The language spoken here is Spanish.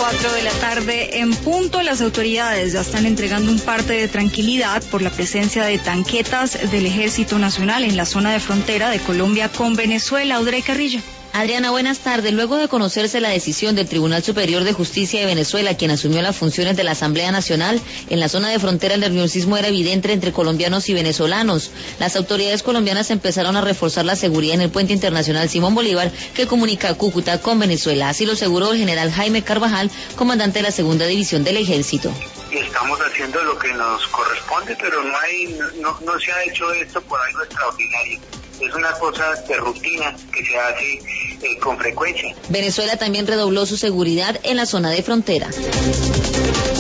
4 de la tarde en punto. Las autoridades ya están entregando un parte de tranquilidad por la presencia de tanquetas del Ejército Nacional en la zona de frontera de Colombia con Venezuela. Audrey Carrillo. Adriana, buenas tardes. Luego de conocerse la decisión del Tribunal Superior de Justicia de Venezuela, quien asumió las funciones de la Asamblea Nacional, en la zona de frontera el nerviosismo era evidente entre colombianos y venezolanos. Las autoridades colombianas empezaron a reforzar la seguridad en el puente internacional Simón Bolívar, que comunica Cúcuta con Venezuela. Así lo aseguró el general Jaime Carvajal, comandante de la Segunda División del Ejército. Y estamos haciendo lo que nos corresponde, pero no se ha hecho esto por algo extraordinario. Es una cosa de rutina que se hace con frecuencia. Venezuela también redobló su seguridad en la zona de frontera.